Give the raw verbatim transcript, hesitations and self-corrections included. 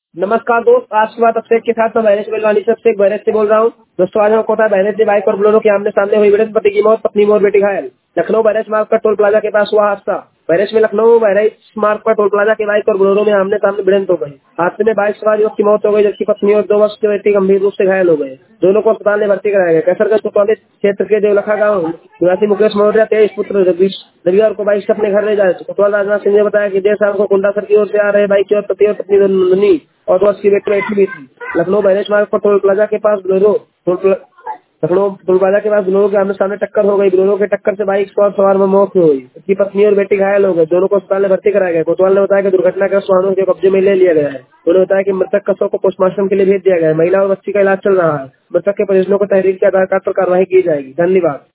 नमस्कार दोस्त, आज की बात अभिषेक के साथ मैं बहरेज बेलवानी से अभिषेक बहरेज से बोल रहा हूँ। दोस्तों आज हम कोटा बहरेज से बाइक और बोलेरो के आमने सामने हुई भिड़ंत, पति की मौत, पत्नी और बेटी घायल। लखनऊ बहरेज मार्ग पर टोल प्लाजा के पास हुआ हादसा। बहरेज में लखनऊ बहरेज मार्ग पर टोल प्लाजा के बाइक और बोलेरो में आमने सामने भिड़ंत हो गई। हादसे में बाइक सवार युवक की मौत हो गई, जबकि पत्नी और दो वर्ष के व्यक्ति गंभीर रूप से घायल हो गए। दोनों को अस्पताल में भर्ती कराया गया। कैसरगंज कोतवाली क्षेत्र के देवलखा गाँव निवासी मुकेश मौर्य तेईस पुत्र रविवार को बाइक से अपने घर ले जाए। कोतवाल राजनाथ सिंह ने बताया कि देर शाम को कुंडासर की ओर से आ रहे बाइक की ओर पति और पत्नी नंदनी और दो वर्ष की बेटी बैठी हुई थी। लखनऊ बहरेज मार्ग पर टोल प्लाजा के पास बोलेरो लखनऊ टोल प्लाजा के पास बोलेरो के आमने सामने टक्कर हो गई। बोलेरो के टक्कर से बाइक सवार सवार में मौत हो गई। उसकी पत्नी और बेटी घायल हो गए। दोनों को अस्पताल में भर्ती कराया गया। कोतवाल ने बताया कि दुर्घटना के वाहनों के कब्जे में ले लिया गया है। उन्होंने बताया कि मृतक का शव को पोस्टमार्टम के लिए भेज दिया गया है। महिला और बच्ची का इलाज चल रहा है। मृतक के परिजनों को तहरीर के आधार कार्ड पर कार्रवाई की जाएगी। धन्यवाद।